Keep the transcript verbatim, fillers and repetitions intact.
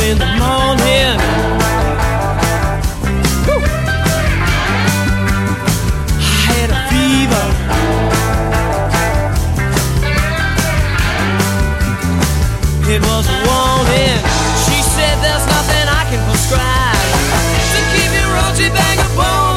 in the morning. Woo. I had a fever. It was a warning. She said there's nothing I can prescribe to keep your rosy bag of bones.